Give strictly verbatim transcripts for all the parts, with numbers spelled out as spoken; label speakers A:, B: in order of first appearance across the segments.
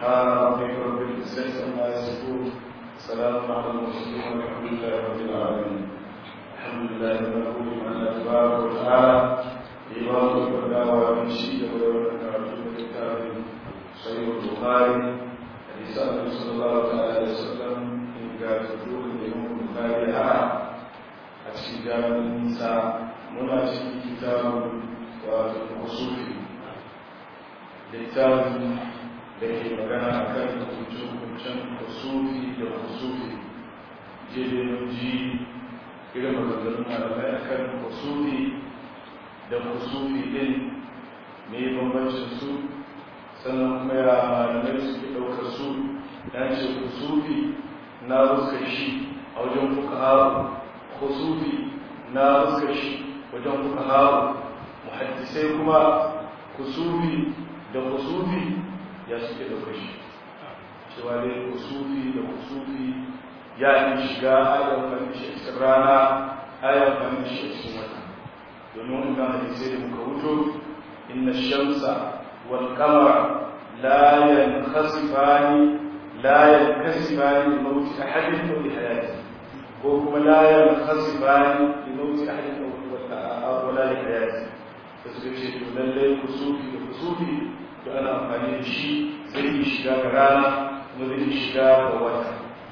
A: سبحان ربك رب العزة عما يصفون سلام على المرسلين والحمد لله رب العالمين. الحمد لله نقول من تبارك وتعالى إمام الدعوة من شيء ولولا رسول الكتاب صحيح البخاري حديث النبي صلى الله عليه وسلم إن قال تقول الإمام البخاري أشجار النساء مناسب كتاب وصوفي littafin da ke magana a kan hukuncin kusufi da kusufi jirgin ji irin maganganun malamai a kan kusufi da kusufi din mai bambancin su sannan kuma ya malamai suke ɗaukar su dan ce kusufi na ruskar shi a wajen kuka haru kusufi na ruskar shi wajen kuka haru muhaddisai kuma kusufi da kusufi ya suke ɗauka shi cewa dai kusufi da kusufi ya yi shiga ayar fahimci a cikin rana ayar fahimci a cikin wata domin wani kan hadisai da muka wuto inna shamsa wal kamara la yankhasifani la yankasifani li mawti ahadin aw li hayati ko kuma la yankhasifani li mawti ahadin aw la li hayati da suka ce to lallai kusufi da kusufi da ana amfani da shi zai yi shiga ga rana kuma zai yi shiga ga wata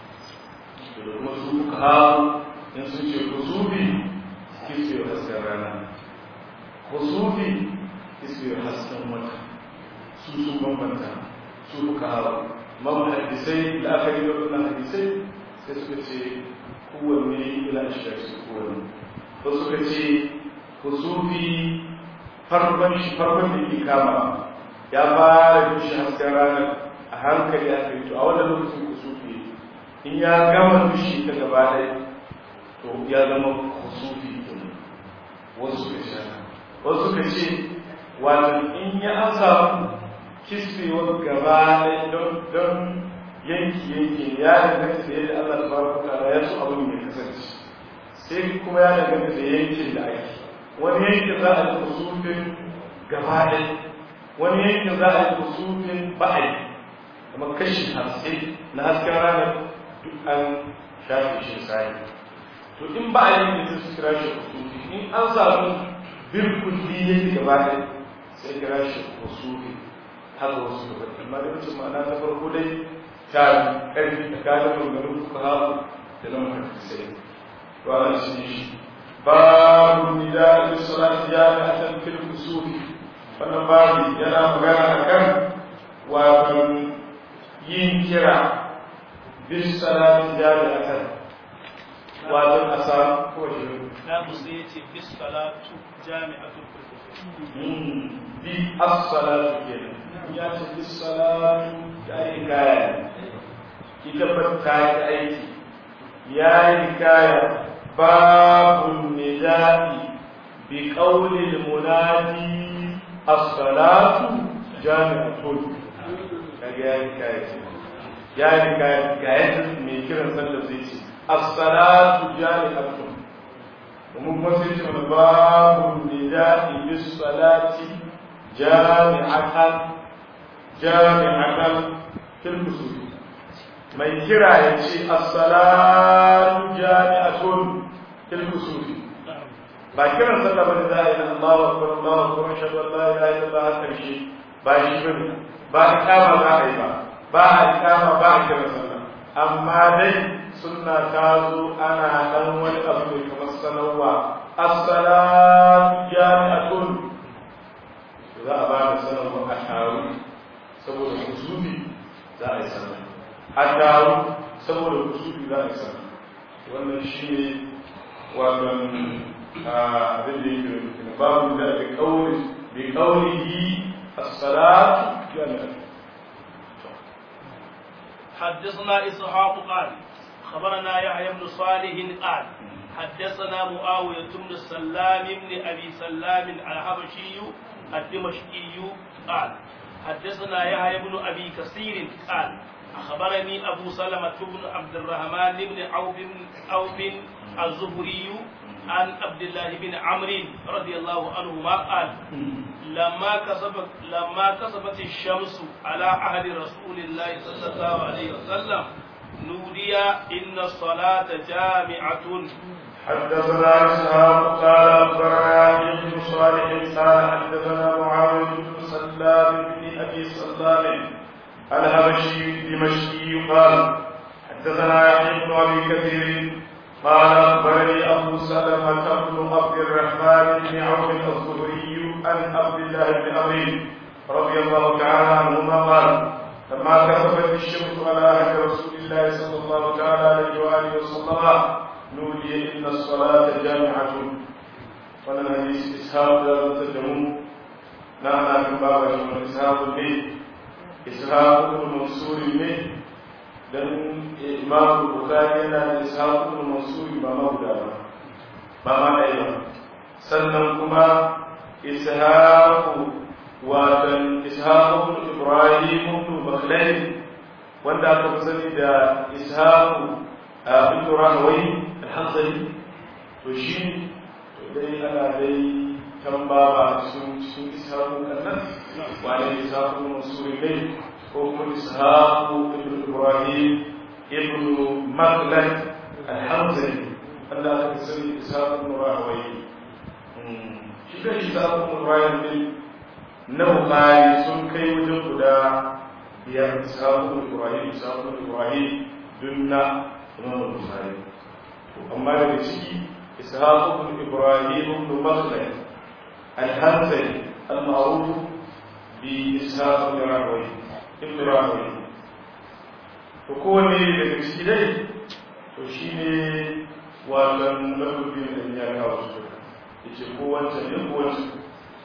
A: da kuma su kuka hau in sun ce kusufi kisbiyar hasken rana kusufi kisbiyar hasken wata su sun bambanta su kuka hau mamu hadisai da aka yi waɗannan hadisai sai suka ce kowanne ila shiga su kowanne ko suka ce kusufi farkon shi farkon da ke kama ya fara dushi hasken ranar a hankali a kai to a wannan lokacin kusufi in ya gama dushi ta gaba ɗaya to ya zama kusufi ne wasu ka sha wasu ka ce wato in ya an samu kisbewar gaba ɗaya don yanki yanki ya danganta da yadda Allah tabaraka wa ta'ala ya so abin ya kasance sai kuma ya danganta da yankin da ake wani yankin za a yi kusufin gaba ɗaya wani yankin za a yi kusufin ba'ayi kamar kashi haske na hasken ranar duk an shafe shi sai to in ba'ayi ne sai su kira shi kusufi in an samu birkulli yake gaba ɗaya sai kira shi kusufi haka wasu gaba amma da wancan ma'ana ta farko dai ta ƙarfi da gane maganganun kuka haɗu da nan mafi sai ba a shi shi babu nida da salati jami'atan fil kusufi wannan babu yana magana akan wato yin kira bis salati jami'atan wato asar ko shi
B: na musu yace bis salatu jami'atun fil kusufi
A: bi as-salatu kenan ya ce bis salatu yayi kaya ita ba ta yi aiki yayi kaya باب النداء بقول المنادي الصلاة جامعة كاي كاي يعني كاي كاي من كيران صلى زيتي الصلاة جامعة وممثل من باب النداء بالصلاة جامعة جامعة في الكسوف mai kira ya ce as-salatu jami'atun fil kusufi ba kiran sallah bane za a yi Allahu akbar Allahu akbar ashhadu an la ilaha illallah karshe ba shi bane ba ikama za a yi ba ba ikama ba kiran sallah amma dai sunna ta zo ana dan wani abu mai kamar sanarwa as-salatu jami'atun za a ba da sanarwa a taru saboda kusufi za a yi sallah a taru saboda kusuri za a isa wannan shi ne wannan abin da yake babu da ake kauri da kaurihi as-salatu jami'an
B: حدثنا إسحاق قال خبرنا يحيى بن صالح قال حدثنا معاوية بن سلام بن أبي سلام الحبشي الدمشقي قال حدثنا يحيى بن أبي كثير قال أخبرني أبو سلمة بن عبد الرحمن بن عوف عوف الزهري عن عبد الله بن عمرو رضي الله عنهما قال لما كسبت لما كسبت الشمس على عهد رسول الله صلى الله عليه وسلم نودي إن الصلاة جامعة.
A: حدثنا إسحاق قال أخبرنا ابن صالح قال حدثنا معاوية بن سلام بن أبي سلام الهبشي الدمشقي قال حدثنا يحيى بن أبي كثير قال أخبرني أبو سلمة بن عبد الرحمن بن عوف الزهري عن عبد الله بن عمرو رضي الله تعالى عنهما قال لما كسفت الشمس على عهد رسول الله صلى الله تعالى عليه وآله وسلم نودي إن الصلاة جامعة. فلن حديث إسحاق لا تتجمون نعم في باب من إسحاق به إسحاق بن منصور به dan Imam Bukhari yana da Ishaq ibn Mansur ba ma guda ba ba ma ɗaya ba sannan kuma Ishaq watan Ishaq ibn Ibrahim ibn Makhlad wanda aka fi sani da Ishaq ibn Rahawai al-Hanzali to shi to dai ana dai tambaba cikin cikin Ishaq kannan wani Ishaq ibn Mansur ne ko kuma Ishaq ibn Ibrahim ibn Makhlad al-Hanzali wanda aka fi sani Ishaq ibn Rahawai. Shi da Ishaq ibn Rahawai na Bukhari sun kai wajen guda biyar Ishaq ibn Ibrahim Ishaq ibn Ibrahim dunna Imam Bukhari. Amma daga ciki Ishaq ibn Ibrahim ibn Makhlad al-Hanzali al-ma'ruf bi Ishaq ibn Rahawai ibn Rahawai. To kowane daga ciki dai to shine wannan lafafin da ya kawo su yace ko wancan ne ko wancan.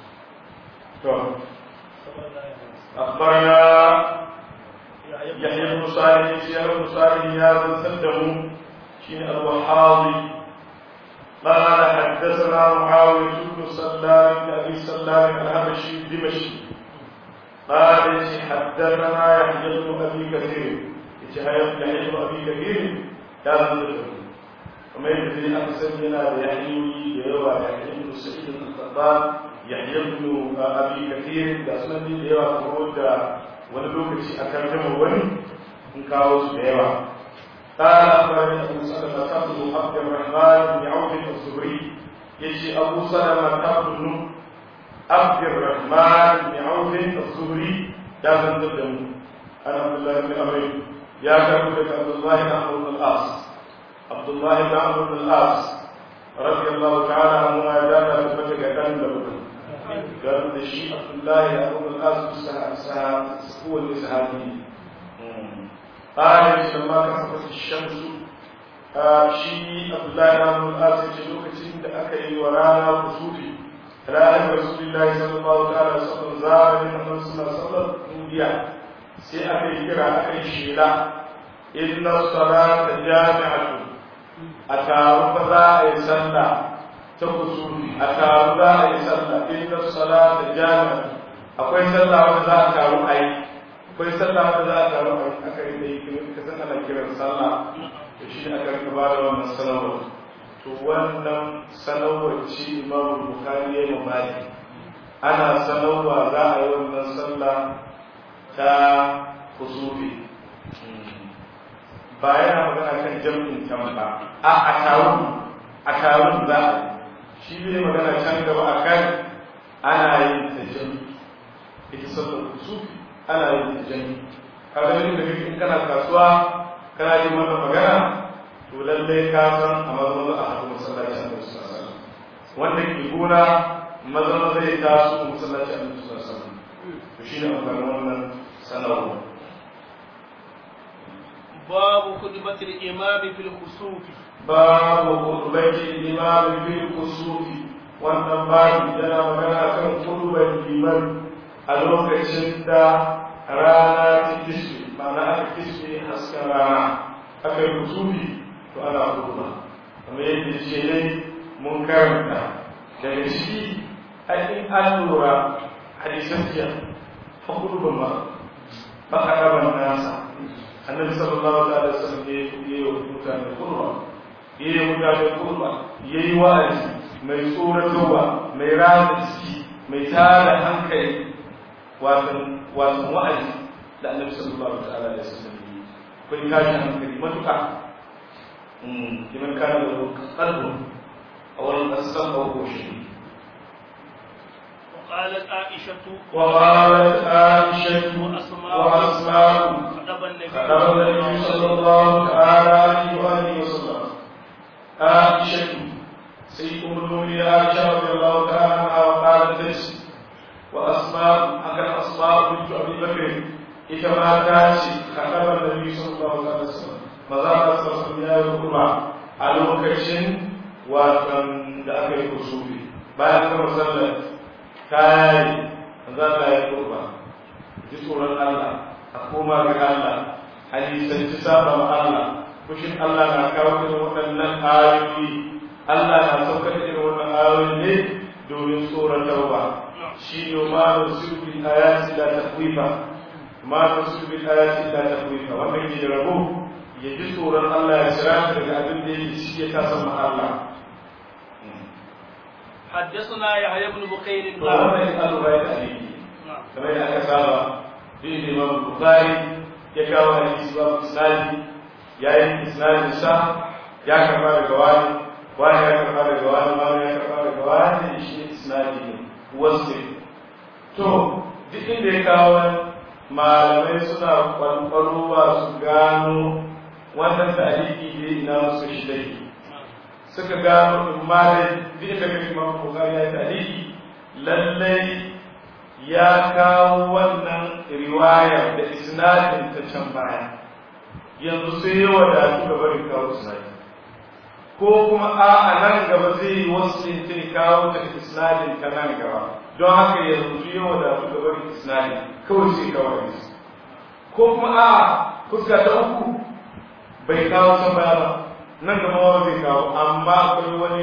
A: أخبرنا يحيى بن صالح يحيى بن صالح هذا سلمه شين الوحاضي قال حدثنا معاوية بن سلام بن أبي سلام الهبشي الدمشقي قال حدثنا يحيى بن أبي كثير يحيى بن أبي كثير هذا سلمه وما يدري أحسن لنا يحيى يروى يحيى بن سعيد الخطاب Yahya ibn Abi Kathir da sunan da yawa kuma da wani lokaci a tarjuma wani in kawo su da yawa. Qala akhbarani Abu Salama ibn Abd al-Rahman ibn Auf al-Zuhri yace Abu Salama ibn Abd al-Rahman ibn Auf al-Zuhri da zan da mu an Abdullah ibn Amr ya karbu daga Abdullah ibn Amr al-As Abdullah ibn Amr al-As radiyallahu ta'ala anhu ya da tabbata ga dan da mutum قالوا ده شيء عبد الله أبو القاسم هو الإسهامي قال لما كسفت الشمس شيء عبد الله أبو القاسم جلوك تند أكي ورانا خسوفي على أن رسول الله صلى الله عليه وسلم زار من محمد صلى الله عليه وسلم نوديا سي أكي كرا أكي شيلا إن الصلاة جامعة أتعرف ذا يسلى تقصوني أتعرض أي صلى إن الصلاة جامعة أقول صلى وذا أتعرض أي أقول صلى وذا أتعرض أي أكيد يمكن كذا أنا كذا صلى يشيل أكيد كبار ومن صلوا توانم صلوا شيء إمام البخاري مبادئ أنا صلوا ذا يوم صلى تا خصوصي bayan magana kan jam'in tamba a atawun atawun za shi ne magana can gaba a kan ana yin tajami ita sallar kusufi ana yin tajami kaga yin da kake kana kasuwa kana yin wannan magana to lallai ka san a mazan a hadu masallaci a Annabi sallallahu alaihi wasallam wanda ke gona mazan zai taso masallaci a Annabi sallallahu alaihi wasallam to shi ne amfanin wannan sanarwa.
B: babu khutbatil imami fil kusufi
A: babu khutbatil imami fil kusufi wannan babu yana magana kan khutbar liman a lokacin da rana ta kisbe ma'ana aka kisbe hasken rana aka yi kusufi to ana khutba kamar yadda ce ne mun karanta daga shi in an lura hadisan jiya fa khutban ma ba ka gaban nasa annabi sallallahu alaihi wasallam ya yi wa mutane kurwa ya yi mutane kurwa yayi wa'azi mai tsoratarwa mai rana ciki mai tada hankali wato wato wa'azi da Annabi sallallahu alaihi wasallam kai kashi hankali matuka mm kiman kana da qalbu awal asam aw kushi
B: وقالت عائشة
A: وقالت عائشة وأسماء
B: خطب النبي
A: صلى الله تعالى عليه وآله وسلم عائشة سيد أم المؤمنين عائشة رضي الله تعالى عنها وقالت وأسماء أكن أسماء بنت أبي بكر إذا ما تاتي خطب النبي صلى الله عليه وسلم ماذا صلى الله عليه وسلم على وكشن وكان دعك الكسوفي بعد كما صلى kai za ta yi kurba ji tsoron Allah a koma ga Allah hadisanci saba ma Allah kushin Allah na kawo irin waɗannan ayoyi Allah na saukar da irin wannan ayoyi ne domin tsoron tauba shi ne ma da sulbi ayati la takwifa ma da sulbi ayati la takwifa wanda ke da rabo ya ji tsoron Allah ya tsira daga abin da yake shi ya kasa ma Allah.
B: حدثنا يحيى بن بكير
A: قال ما يسأل غير عليه كما يدعى كسابة في الإمام البخاري يكاو حديث باب إسنادي يا إن إسناد الشاه يا كفار الجواني وانا يا كفار الجواني وانا يا كفار الجواني يشي إسنادي وصل تو duk inda ya kawo malamai suna kwalkwalowa su gano wannan ta'aliki ne ina musu shi dai suka gano in ma dai duk da kake ma Bukhari ya tarihi lallai ya kawo wannan riwaya da isnadin ta can baya yanzu sai ya wadatu ga barin kawo isnadi ko kuma a a nan gaba zai yi wasu sai kawo ta isnadin ta nan gaba don haka yanzu ya wadatu ga barin isnadi kawai sai kawo hadisi ko kuma a fuska ta uku bai kawo ta baya ba nan gaba wani zai kawo amma akwai wani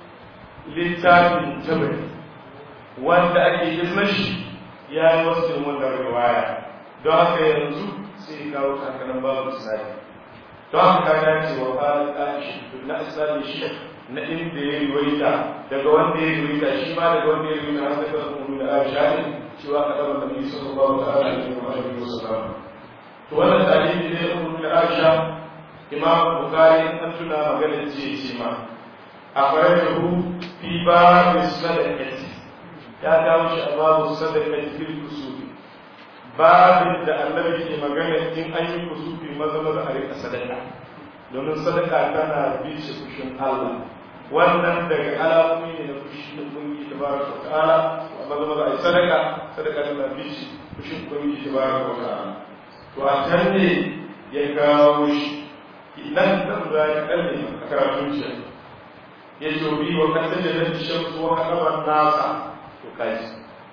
A: littafin jabari wanda ake yin shi ya yi wasu yin wannan riwaya don haka yanzu sai kawo kankanin babu sinadi don haka ka dace wa fara ƙashi na islami shi na inda ya riwaita daga wanda ya riwaita shi ma daga wanda ya riwaita har daga kuma da aisha ne cewa ka ɗaba da mai sallallahu alaihi wa sallam to wannan tarihi ne ya kuma da aisha imam bukhari an tuna maganar jiya ce ma akhrajahu fi bab sadaqati ya kawo shi a babu sadaqati fil kusufi babin da annabi ke magana in an yi kusufi maza maza a rika sadaka domin sadaka tana bice fushin Allah wannan daga alamomi ne na fushi na kungi tabaraka wa ta'ala maza maza a yi sadaka sadaka tana bice fushin kungi tabaraka wa ta'ala to a can ne ya kawo shi nan zan za ya kalle a karatun shi ya jobi wa kasar da nan shamsu wa kalaban nasa to kaji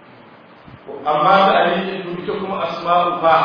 A: amma da alikin ita kuma asma'u fa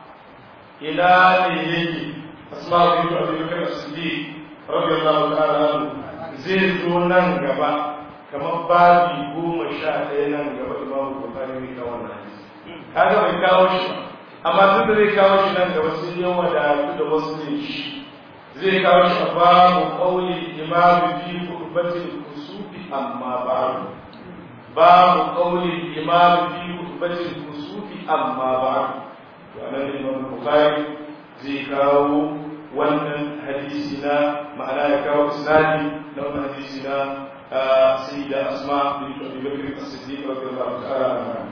A: ila ne yake asma'u bin Abi Bakr as-Siddiq radiyallahu ta'ala zai zo nan gaba kamar babi goma sha ɗaya nan gaba Imam Bukhari ne kawo wannan hadisi kaga bai kawo shi amma duk da zai kawo shi nan gaba sai yawa da da wasu ne shi zai kawo shi a babu ƙauli imamu fi kurbatin kusufi amma babu babu ƙauli imamu fi kurbatin kusufi amma babu to anan imam Bukhari zai kawo wannan hadisi na ma'ana ya kawo isnadi na wannan hadisi na sayyida asma bint abi bakr as-siddiq radiyallahu ta'ala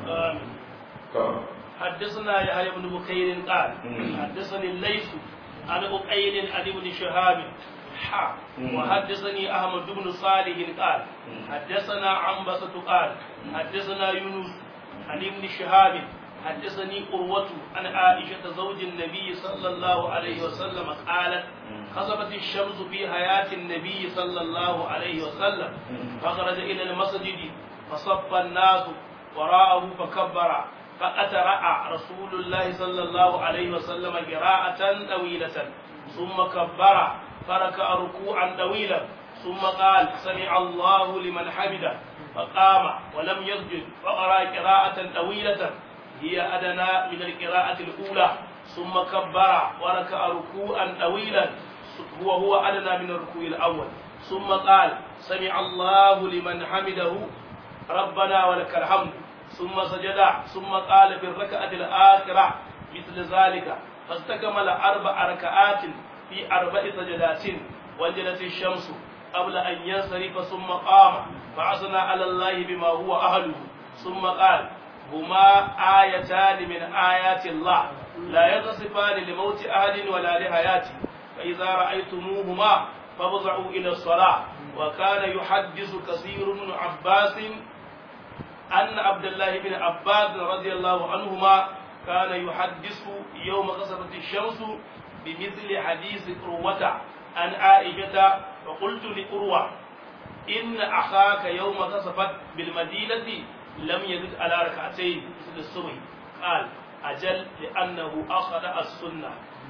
A: anha.
B: حدثنا يحيى بن بكير قال حدثني الليث عن أقيل عن ابن شهاب حا وحدثني أحمد بن صالح قال حدثنا عنبسة قال حدثنا يونس عن ابن شهاب حدثني قروة عن عائشة زوج النبي صلى الله عليه وسلم قالت خسفت الشمس في حياة النبي صلى الله عليه وسلم فخرج إلى المسجد فصف الناس وراءه فكبر فأترأى رسول الله صلى الله عليه وسلم قراءة طويلة ثم كبر فركع ركوعا طويلا ثم قال سمع الله لمن حمده فقام ولم يسجد فقرأ قراءة طويلة هي أدنى من القراءة الأولى ثم كبر وركع ركوعا طويلا هو هو أدنى من الركوع الأول ثم قال سمع الله لمن حمده ربنا ولك الحمد ثم سجد ثم قال في الركعة الآخرة مثل ذلك فاستكمل أربع ركعات في أربع سجدات وانجلت الشمس قبل أن ينصرف ثم قام فأثنى على الله بما هو أهله ثم قال هما آيتان من آيات الله لا يتصفان لموت أحد ولا لحياته فإذا رأيتموهما فافزعوا إلى الصلاة. وكان يحدث كثير بن عباس أن عبد الله بن عباس رضي الله عنهما كان يحدث يوم خسفت الشمس بمثل حديث قروة عن عائشة وقلت لقروة إن أخاك يوم خسفت بالمدينة لم يزد على ركعتين مثل الصبح قال أجل لأنه أخذ السنة.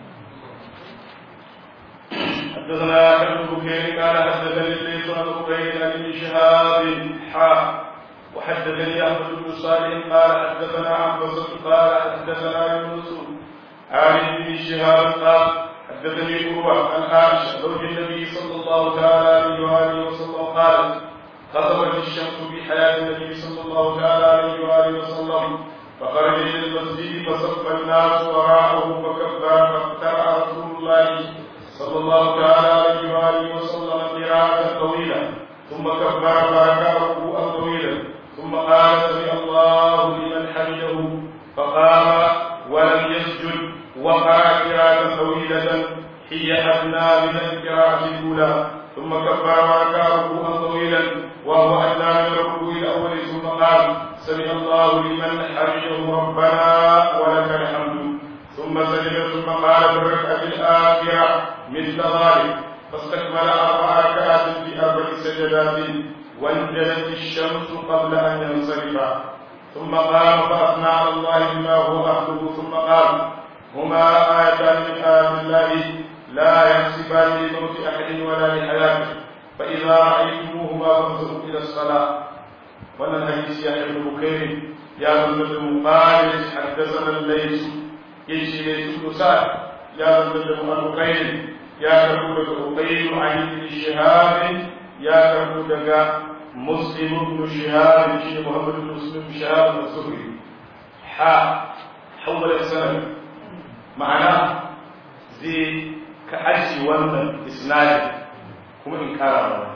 A: حدثنا ابن بكير قال حدثني الليث عن بكير عن ابن شهاب حاء وحدثني احمد بن صالح قال حدثنا عباس قال حدثنا يونس عن ابن شهاب قال حدثني قروة عن عائشة زوج النبي صلى الله تعالى عليه وآله وسلم قالت خسفت الشمس في حياة النبي صلى الله تعالى عليه وآله وسلم فخرج إلى المسجد فصف الناس وراءه فكبر فاقترأ رسول الله صلى الله تعالى عليه وآله وسلم قراءة طويلة ثم كبر فركع ركوعا طويلا ثم قال سمع الله لمن حمده فقام ولم يسجد وقرأ قراءة طويلة هي أدنى من القراءة الأولى ثم كبر وركع ركوعا طويلا وهو أدنى من الركوع الأول ثم قال سمع الله لمن حمده ربنا ولك الحمد ثم سجد ثم قال في الركعة الآخرة مثل ذلك فاستكمل أربع ركعات في أربع سجدات وانجلت الشمس قبل أن ينصرف ثم قام فأثنى على الله بما هو أهله ثم قال هما آيتان من آيات الله لا يحسبان لموت أحد ولا لحياته فإذا رأيتموهما فانظروا إلى الصلاة. وأن الحديث يحيى بن بكير يا ابن قال حدثنا الليث يجي ليث بن سعد يا ابن أبو بكير يا ابن أبي عن ابن شهاب يا ابن مسلم بن شهاب شيخ محمد بن مسلم بن شهاب الزهري حاء حول السند معناه زي كأجي wannan isnadi kuma in kara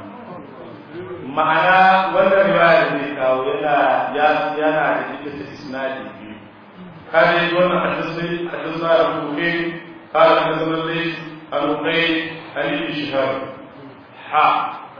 A: ma'ana wannan riwaya da kawo yana yana da ita ta isnadi biyu kaje wannan hadisi hadisi Abu Bakr قال حدثنا الليث عن بكير عن ابن شهاب حاء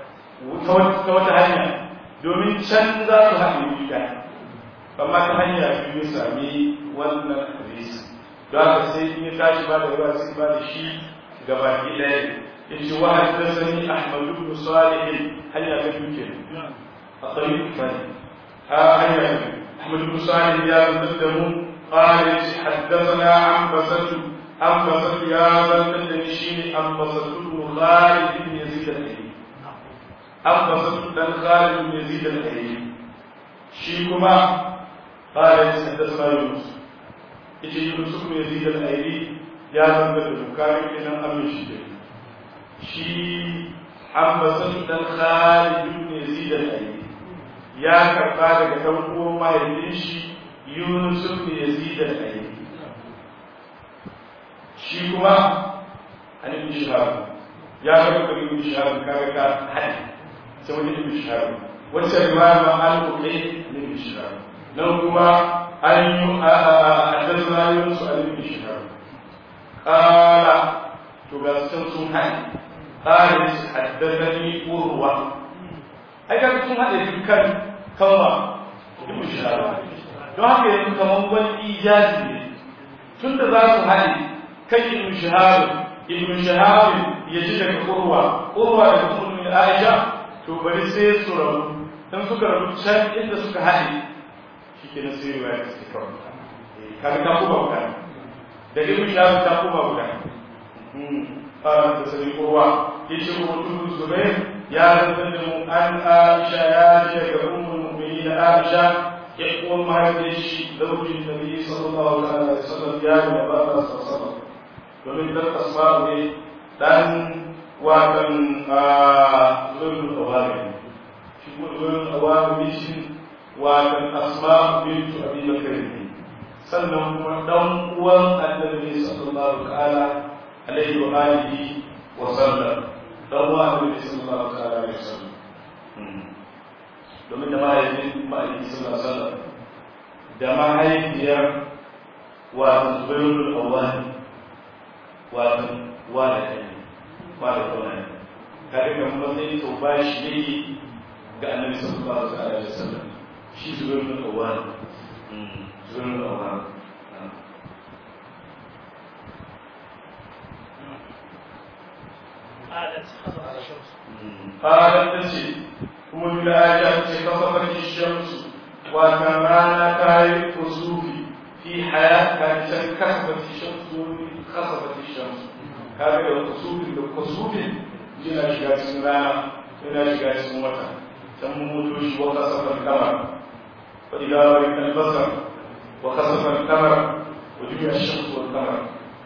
A: wata hanya domin can za su haɗe gida amma ta hanya biyu sami wannan hadisi don haka sai in ya tashi ba da ruwa sai ba da shi gaba ɗaya ya ce wa haddathani Ahmad ibn Salih hanya ta biyu ke a tsarin fani ha hanya Ahmad ibn Salih ya zantar da mu qala haddathana an basatu an basatu ya zantar da shi ne an basatu ibn Khalid ibn Yazid al-Ayyi an basatu dan Khalid ibn Yazid al-Ayyi shi kuma qala haddathana Yunus yace Yunus ibn Yazid al-Ayyi ya zantar da Bukhari kenan amin shi ne shi an basatu dan Khalid ibn Yazid al-Ayyi ya karba daga dan uwan mahaifin shi Yunus ibn Yazid al-Ayyi shi kuma an ibn Shihab ya karba daga ibn Shihab kaga ka hadi sai wani ibn Shihab wacce riwaya ma al-Bukhari ibn Shihab nan kuma an yi haddathana Yunus ibn Shihab qala to ga sun hadi قال حدثني قروة أي كان ثم هذا كان كما ابن شهاب don haka yanzu kamar wani ijazi ne tun da za su haɗe kan ibn shahab ibn shahab ya ji daga urwa urwa da kuma aisha to bari sai su rabu dan suka rabu can inda suka haɗe shike na sai riwaya ta kawo kaga ta kuma guda da ibn shahab ta kuma guda قال حدثني قروة يشرب بن الزبير يا رجل عن عائشة يا شيخ أم المؤمنين عائشة يقول ما يدريش زوج النبي صلى الله عليه وسلم يا نبي صلى الله عليه وسلم ومن ذلك أسماء لن وكان ذو الأوامر zubair al-awwam bishin wa asma bint abi bakr sannan kuma dan uwan annabi sallallahu ta'ala alaihi wa alihi wa sallam dan uwan annabi sallallahu ta'ala alaihi wa sallam domin da mahaifin ma'aiki sallallahu alaihi wa sallam da mahaifiyar wa zubair al-awwam wa wa da kai wa da kai kaga kan matsayin to ba shi yake ga annabi sallallahu alaihi wa sallam shi zubair al-awwam zubair al-awwam قالت تشي ومن الآيات خسفت الشمس وكمان كاي كسوفي في حياة كانت كسفت الشمس خسفت الشمس هذا الكسوف الكسوف جنا شجاع سنرانا جنا شجاع سموتا تموتوش وخسف القمر فإذا برق البصر وخسف القمر وجمع الشمس والقمر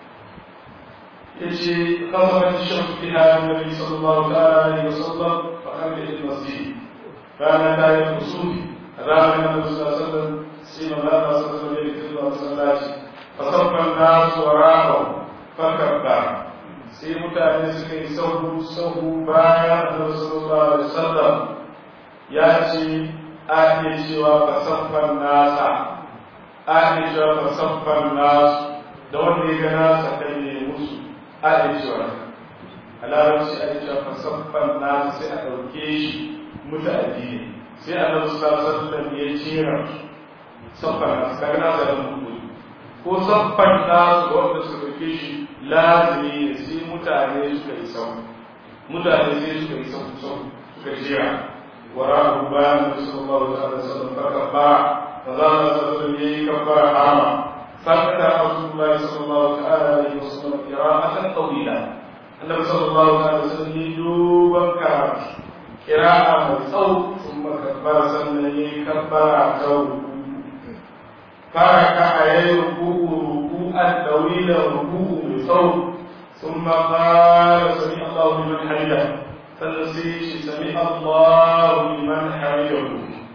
A: يجي خسفت الشمس بها النبي صلى الله عليه وسلم فخرج الى المسجد كان لا يقصد رام النبي صلى الله عليه وسلم سيما الله صلى الله عليه وسلم فصف الناس وراءه فكبر sai mutane suka yi sahu sahu bayan annabi sallallahu alaihi wasallam ya ce a iya cewa fasaffan nasa a iya cewa fasaffan nasu da wanda ya ga nasa kai ne musu a iya cewa a larabci a iya cewa fasaffan nasu sai a ɗauke shi mutane ne sai annabi sallallahu alaihi wasallam ya jera saffan nasu kaga nasa da mutu ko saffan nasu da wanda suka ɗauke shi lazimi ne sai mutane suka yi sau mutane sai suka yi sau sau suka jira wara bayan da sallallahu alaihi wasallam farka ba da za a sallallahu yayi kabbara harama fakta rasulullahi sallallahu alaihi wasallam qira'atan tawila annabi sallallahu alaihi wasallam yi duban karatu qira'a mai tsawo kuma kabbara sannan yayi kabbara tsawo faraka ayi ruku'u ruku'an tawila ruku'u صوت ثم قال سمع الله لمن حمده فنسيش سمع الله لمن حمده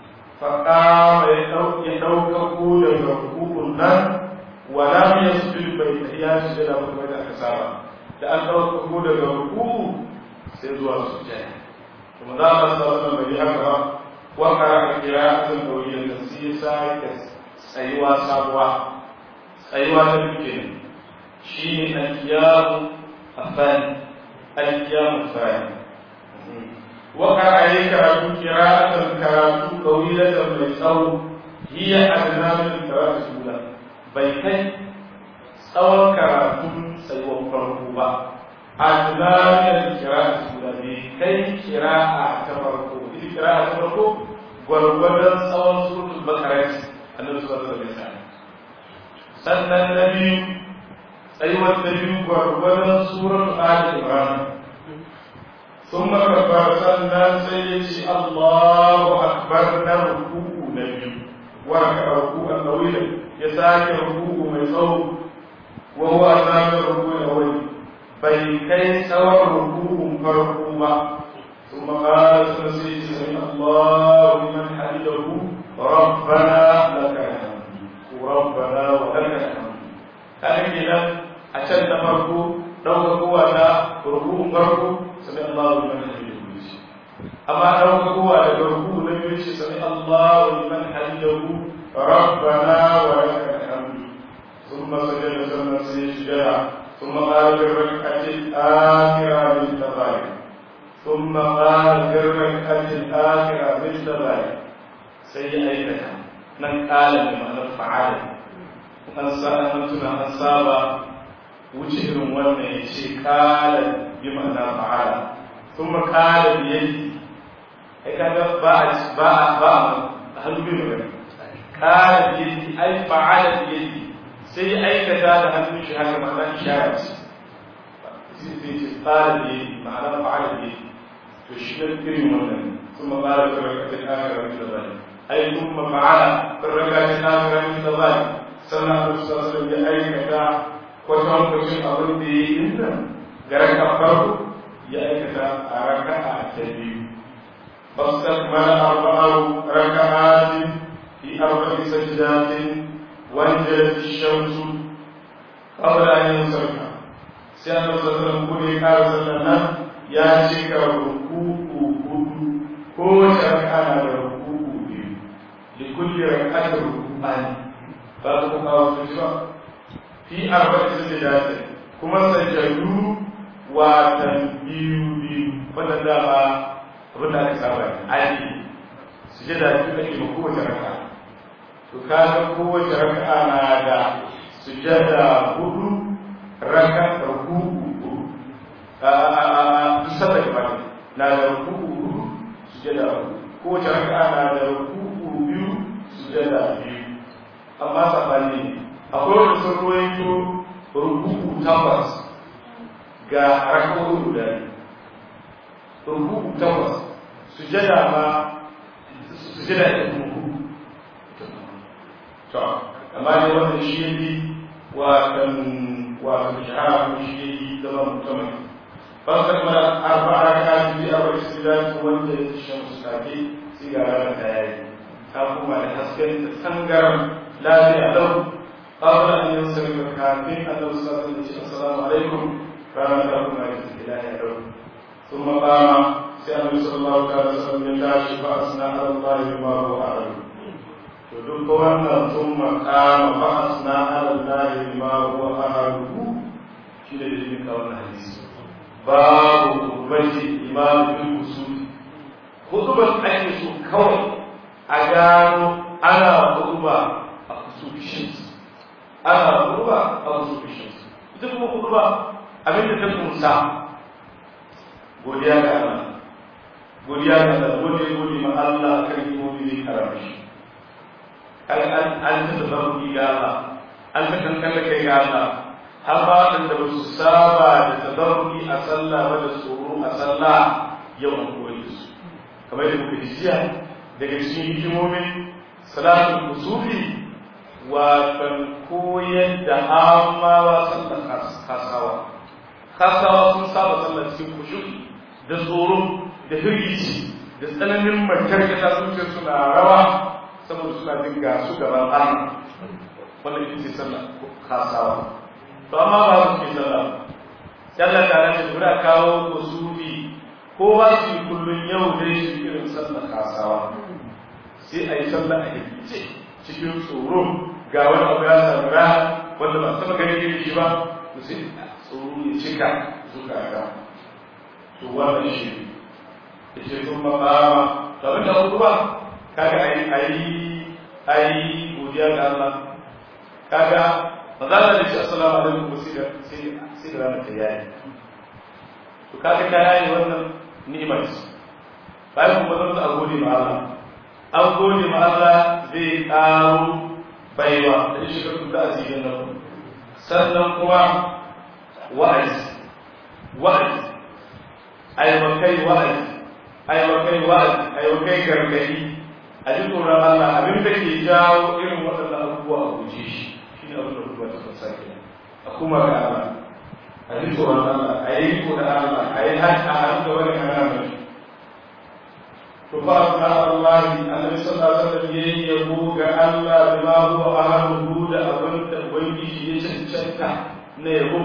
A: فقام يدوك قولا ركوع النار ولم يسجد بين احياج الى مكمل الحساب لان دوك قولا ركوع سيزوى السجاد ثم دام صلى الله عليه وسلم وقرأ قراءة طويلة سيسا سيوا سابوا سيوا تبكين شيء القيام الثاني القيام الثاني وقع عليك قراءة كراتو طويلة من صوت هي أدنى من القراءة الأولى بيتين صوت كراتو سيوى فرقوبة أدنى من القراءة الأولى بيتين قراءة تفرقوبة إذا قراءة تفرقوبة ورغدا صوت سورة البقرة النبي صلى الله عليه وسلم سنة النبي أيوة النبي ورغدا سورة آل عمران ثم كبر سنة سيدي الله أكبر نركوع نبي وركع ركوعا طويلا يساك ركوع ميصوب وهو أمام الركوع الأول بيكي سوى ركوع فركوبا ثم قال سيدي سمع الله لمن حمده ربنا لك الحمد وربنا ولك الحمد كان كده أشد فرقه لو هو ركوع فرقه سمع الله لمن حمده أما لو هو ركوع لم يشي سمع الله لمن حمده ربنا ولك الحمد ثم سجد سنة سجدا ثم قال في الركعة الآخرة مثل ذلك ثم قال في الركعة الآخرة مثل ذلك سيئ أيضا من قال بمعنى فعل أن صاب وجه wannan ya ce kala bi ma'ana fa'ala kuma kala bi yadi ai kaga ba ba ba hannu bi magana kala bi yadi ai fa'ala bi yadi sai aikata da hannun shi haka ma'ana ishara ce sai ce kala bi yadi ma'ana fa'ala bi yadi to shi ne irin wannan kuma qala fi rak'atin akhirah min dhalik ai kuma fa'ala fi rak'atin akhirah min dhalik sannan Allah sallallahu alaihi wasallam ya aikata kwatankwacin abin da ya yi inda ga raka farko ya aikata a raka a ta biyu فاستكمل أربع ركعات في أربع سجدات وانجلت الشمس قبل أن ينصرف سيادة صلى الله عليه وسلم يا شيخ ركوع كل ركعة ركوع لكل ركعة ركوعان فاتقوا في أربع سجدات كما سجدوا وتنبيوا فندعا abinda aka saba aji sujada duk ake ma kowace raka'a to kaga kowace raka'a na da sujada hudu raka ruku'u hudu a a a sabba ba na da ruku'u hudu sujada hudu kowace raka'a na da ruku'u biyu sujada biyu amma sabani akwai wanda sun ruwaito ruku'u takwas ga raka'u guda ruku'u takwas sujada ma sujada da kuma to amma ne wannan shi yake wa kan wa shahara shi yake zama mutum fasar ma arba'a rak'at bi arba'i sujudati wanda yake shan sake sigara da yayi ta kuma da hasken da sangaran lafiya lau qabla an yansarika kafin Allah sallallahu alaihi wasallam assalamu alaikum kana da kuma ilahi lau ثم قام سيدنا صلى الله عليه وسلم يتاشي فأثنى على الله بما هو أعلم تدق أن ثم قام فأثنى على الله بما هو أعلم شيء الذي كان الحديث باب خطبة الإمام بالوصول خطبة أجلس كوي أجانو أنا خطبة أخصوص الشمس أنا خطبة أخصوص الشمس إذا كنت خطبة أبين تكون ساعة godiya ga Allah godiya ga Allah gode gode ma Allah kan imomi ne karamashi an an an tabarruki ga Allah an ta kankanta kai ga Allah har ba da ba su saba da tabarruki a sallah ba da tsoro a sallah yau an koyi su kamar da muka jiya daga cikin hikimomin salatul kusufi wa kan koyar da amawa sallar kasawa kasawa sun saba sallar cikin kushuki da tsoro da hirgici da tsananin makarkata zuciya suna rawa saboda suna jin gasu gaban Allah wannan ita ce sallah kasawa to amma ba su ke sallah sallah tare da guda kawo usuli ko ba su yi kullun yau dai su irin sallah kasawa sai a yi sallah a hirgice cikin tsoro ga wani abu ya samu rana wanda ba taɓa ganin girki ba to sai tsoro ya cika zukata to wannan shi da ce sun makama tare da hutuwa kaga ayi ayi ayi godiya ga Allah kaga ba za ta ce assalamu alaikum sai da sai da ranar ta yayi to kaga ka yayi wannan ni'imar bayan kuma zan a gode ma Allah an gode ma Allah zai ƙaro baiwa da shi ka tuka asirin nan sannan kuma wa'azi wa'azi aiwakai wa'azi aiwakai wa'azi aiwakai gargadi a ji tsoron Allah abin da ke jawo irin waɗannan abubuwa a guje shi shi ne abin da ruwa ta fasa ke a kuma ga Allah a ji tsoron Allah a yi ko da Allah a yi hajji a hannu da wani hana mai to fa na Allah annabi sallallahu alaihi wasallam yayi yabo ga Allah da ma huwa ahadu da abin da ubangiji ya cancanta na yabo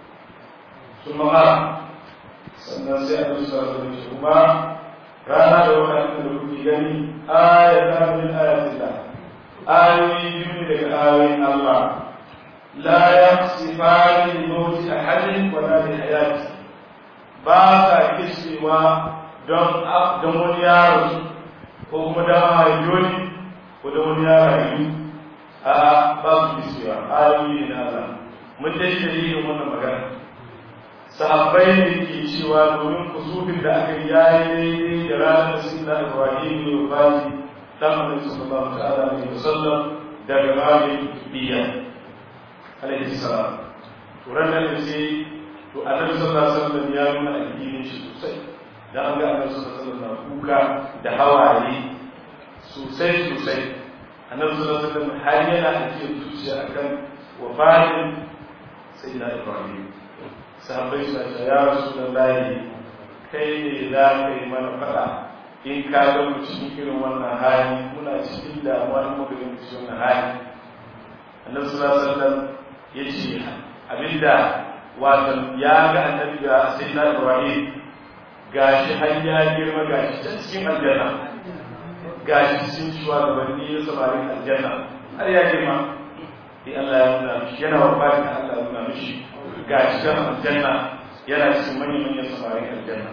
A: kuma sannan sai a dusa da shi kuma rana da wannan da kuke gani ayatan min ayatillah ayoyi biyu daga ayoyin Allah la yaqsifani li mawti ahadin wa la li hayati ba sa kishiwa don don wani yaro ko kuma da hajjoni ko da wani yaro a ba su kishiwa ayoyi na Allah mun dai yi wannan magana sahabbai ne ke cewa domin kusufin da aka yi yayi da ranar da sun da Ibrahim ne wafati dan Annabi sallallahu alaihi wasallam daga Mali biya alaihi salam to ranar da sai to Annabi sallallahu alaihi wasallam ya nuna addinin shi sosai dan an ga Annabi sallallahu alaihi wasallam kuka da hawaye sosai sosai Annabi sallallahu alaihi wasallam har yana cikin zuciya akan wafatin sayyidina Ibrahim sahabbai suna ce ya rasu da layi kai ne za ka yi mana faɗa in ka ga mu cikin irin wannan hali muna cikin damuwa in muka ga mu cikin wannan hali annabi sallallahu alaihi wasallam yace abinda wato ya ga annabi ga sayyidina Ibrahim gashi har ya girma gashi cikin aljanna gashi cikin shugabanni ya samarin aljanna har ya girma sai Allah ya nuna mishi yana wafati Allah ya nuna mishi gashi cikin aljanna yana cikin manyan manyan samarin aljanna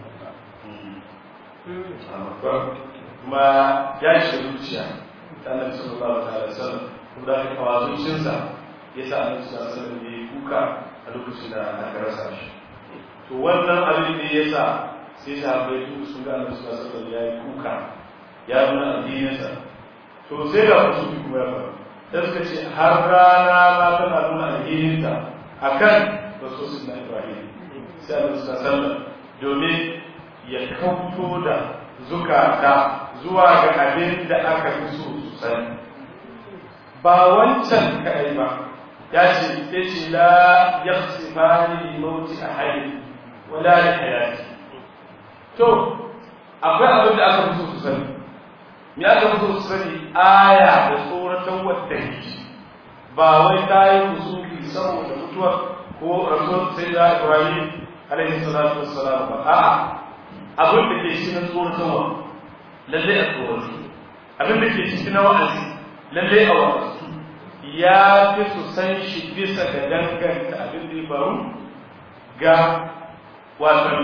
A: kuma ya shi zuciya ta annabi sallallahu alaihi wasallam kuma da kawo zuciyarsa yasa annabi sallallahu alaihi wasallam ya kuka a lokacin da aka rasa shi to wannan abin da yasa sai sahabbai duk sun ga annabi sallallahu alaihi wasallam ya yi kuka ya nuna addininsa to sai ga su kuma ya faru dan suka ce har rana ma tana nuna addininta akan rasulullah Ibrahim sai annabi sallallahu alaihi wasallam domin ya kauto da zukata zuwa ga abin da aka fi so su sani ba wancan kaɗai ba ya ce ya ce la ya sifani mauti a hali wala da hayati to akwai abin da aka fi so su sani me aka fi so su sani aya da tsoratan wadda yake ba wai ta yi kusufi saboda mutuwar ko rasul sai da Ibrahim alaihi salatu wassalam ba a'a abin da ke cikin tsoratarwa lalle a tsoron abin da ke cikin wa'azi lalle a wa'azi ya fi su san shi bisa ga danganta abin da ya faru ga watan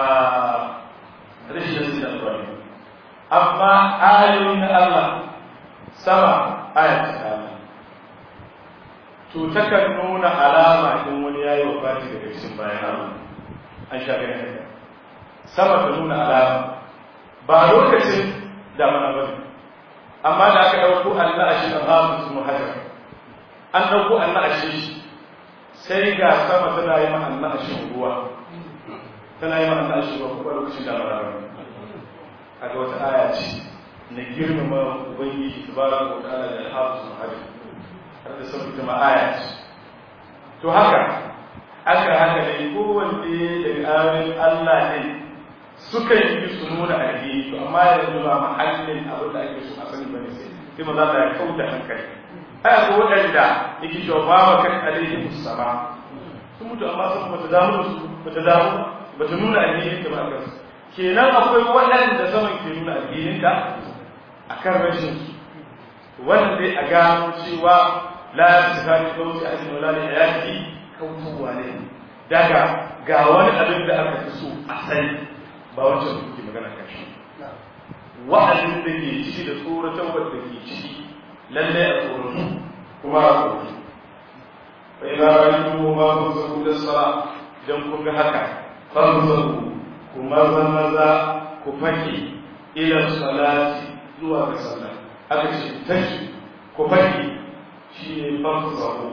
A: rashin da Ibrahim amma ayoyi na Allah sama ayat ta Allah to takan nuna alama in wani yayi wafati daga cikin bayan Allah an sha ganin haka sama ta nuna alama ba lokacin damana ba ne amma da aka ɗauko Allah a shi a hafiz muhajar an ɗauko Allah a shi sai ga sama tana yi ma Allah a shi ruwa tana yi ma Allah a shi ruwa kuma lokacin damana ba ne kaga wata aya ce na girmama ubangiji tabaraka wa ta'ala da hafiz muhajar har da sauki ta ma aya ce to haka aka haka dai kowanne daga ayoyin Allah ne suka yi su nuna addini to amma yanzu ba mahallin abin da ake so a sani bane sai sai maza da ya kauda hankali ai akwai waɗanda yake cewa ba wa kan alaihi musama sun mutu amma sun bata damu da su bata damu bata nuna addinin ta ba kansu kenan akwai waɗanda saman ke nuna addinin ta akan rashin su wannan dai a gano cewa la yasifani qawli ahadin wala li hayati kautuwa ne daga ga wani abin da aka fi so a sani ba wancan da kuke magana kan shi wa'azin da ke ciki da tsoratar wadda ke ciki lallai a tsoratu kuma a tsoratu fa ina rayuwa ma kun zaku da sala idan kun ga haka fan zaku ku maza maza ku fake ila salati zuwa ga sallah haka ce tashi ku fake shi ne fan zaku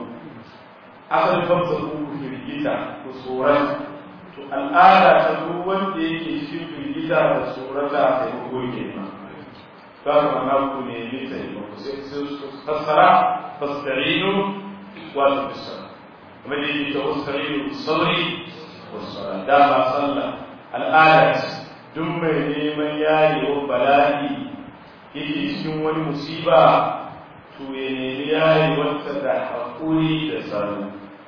A: asalin fan zaku ku firgita ku tsorata to al'ada ta duk wanda yake cikin firgita da tsorata a yi goge ma za ka mana ku ne ne ta yi ku sai su fassara fastarinu wato bisara kuma da yake ta wastarinu sabri wasara dama sallah al'ada duk mai neman yayewa bala'i yake cikin wani musiba to ya nemi yayewarsa da haƙuri da tsaro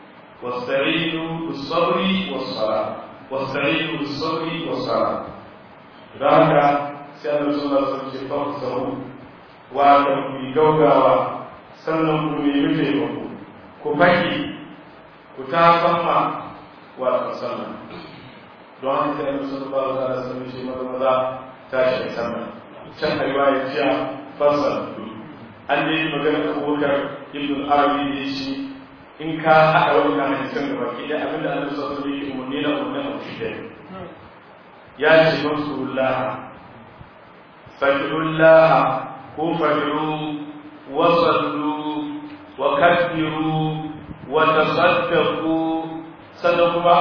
A: واستعينوا بالصبر والصلاة واستعينوا بالصبر والصلاة ذاك سأل الله صلى الله عليه وسلم فاقصروا وعدم في جوجاوا سنم من يجيبه كفاكي كتاسما وتصلى دعاء سأل صلى الله عليه وسلم شيء ماذا ماذا تاشي سمع كان رواية جاء فصل عندي مجال أبو بكر ابن العربي يشي in ka haɗa wani kan hadisan da baki da abinda Allah sallallahu alaihi wasallam yake umarni da wannan abu shi dai ya ce masulullah fadlullah ko fadlu wa sallu wa kabbiru wa tasaddaqu sannan kuma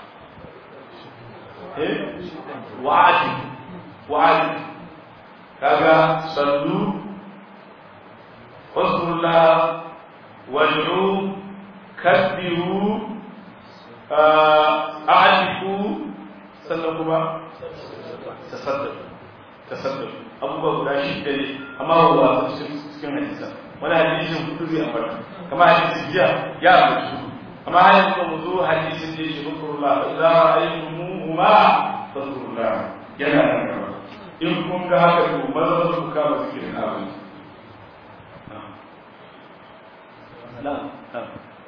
A: eh wa'adi wa'adi kaga sallu fasulullah wad'u كبروا أعرفوا سنكما تصدقوا tasaddaq abubuwa guda shida ne amma ba wa cikin cikin hadisa wani hadisin kudu zai ambata kamar hadisin jiya ya ambata amma har yanzu mu zo hadisin da yake bukurullah fa idza ra'aytumuhuma fadhkurullah yana nan gaba in kun ga haka to maza ku kama zikirin Allah na'am na'am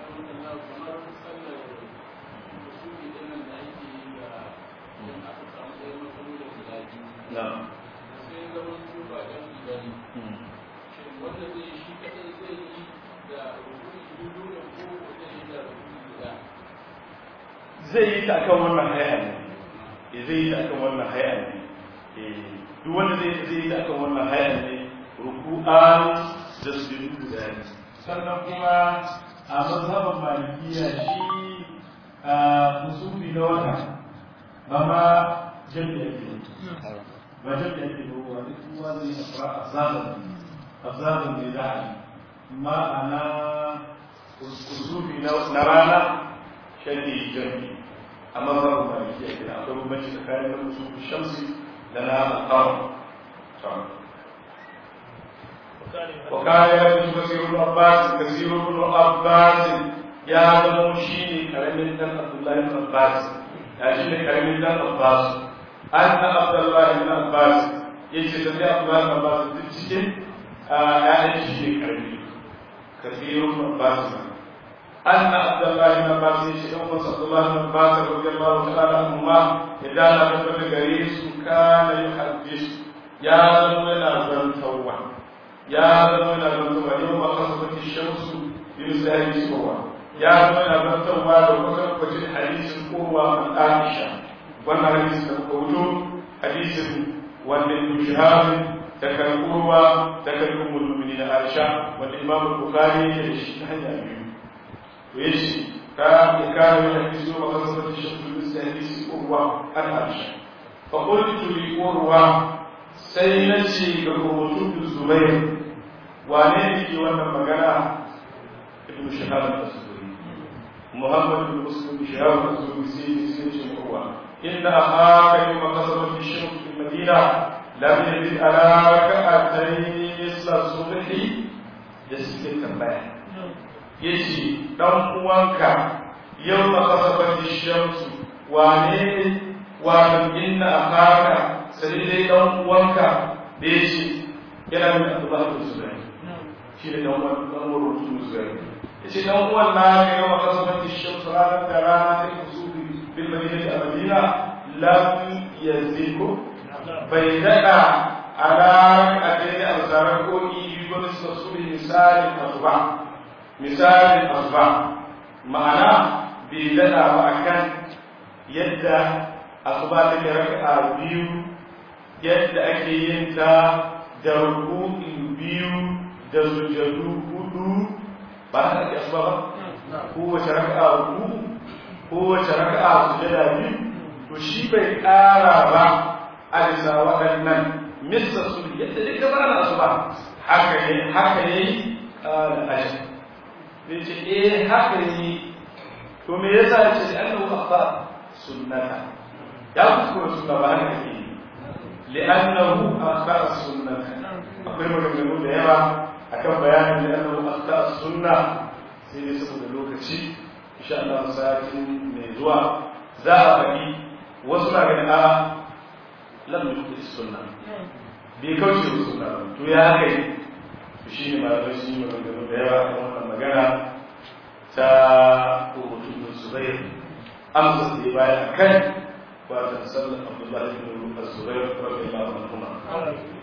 A: na'am zai yi ta akan wannan hay'a ne zai yi ta akan wannan hay'a ne duk wanda zai zai yi ta akan wannan hay'a ne ruku'an da sujudu guda ne sannan kuma a mazhaban malikiya shi a musufi na wata ba ma jami'a ke ba jami'a ke ba wani kuma zai yi a azaban azaban ne za a yi ma'ana musufi na rana shani jami'a amma babu maliki yake da akwai bambanci tsakanin na musufi shamsi da na alƙawar وكان يجب كثير بن عباس كثير بن عباس يا زموشيني كريم بن عبد الله بن عباس يا شيخ كريم بن عباس أن عبد الله بن عباس يجب عبد الله بن عباس تجد يا شيخ كريم كثير بن عباس أن عبد الله بن عباس يجب عبد الله بن عباس رضي الله تعالى عنهما إذا لم يكن كريس كان يحدث يا زمونا زنتوا ya zama yana zantarwa yau ba kasa baki shamsu bi misali cewa ya zama yana zantarwa da kwatankwacin hadisin kowa an aisha wannan hadisin da kuka wuto hadisin wanda ibn shihab da kan kowa da kan ummul mu'minin aisha wanda imam bukhari ya da shi ta hanya biyu to yace ka ya kare hadisi ba kasa baki shamsu bi misali kowa an aisha fa qultu li urwa sai na ce ga rubutun zubair wane ne ke wannan magana ibn shahab al-asuri muhammad ibn muslim shahab al-asuri sai ne sai ce urwa inna akhaka yawma qasamat ash-shams fi madina lam yazid ala rak'atayn isla subhi da suke tambaya yace dan uwanka yawma qasamat ash-shams wane wa inna akhaka sai dai dan uwanka da yace yana da Abdullah bin Zubair shi ne dan uwan dan uwan Zubair yace dan uwan na ga yau makasabati shamsu ranar da rana ta kusubi bil madinati a Madina lam yaziku bai daɗa ala rak'atayn al-zarar ko yi ba su subhi misalin asba misalin asba ma'ana bai daɗa ba akan yadda asuba take raka'a biyu yadda ake yin ta da ruku'i biyu da sujadu hudu ba haka ake asuba ba kowace raka'a ruku kowace raka'a sujada biyu to shi bai ƙara ba a bisa waɗannan mista su yadda duka ba na asuba haka ne haka ne ƙara ashi zai ce eh haka ne to me yasa ce da annahu akhta sunnata ya kuskura sunna ba haka ke li'annahu akhta sunnata akwai maganganu da yawa akan bayanin li'annahu akhta sunna sai dai saboda lokaci insha Allah satin mai zuwa za a faɗi wasu na ganin a lam yukhti sunna bai kauce wa sunna to ya haka yi to shine malamai sun yi maganganu da yawa akan wannan magana ta Urwatu Zubair amsa da bayan kan wata sallar Abdullahi bin Zubair radiyallahu anhu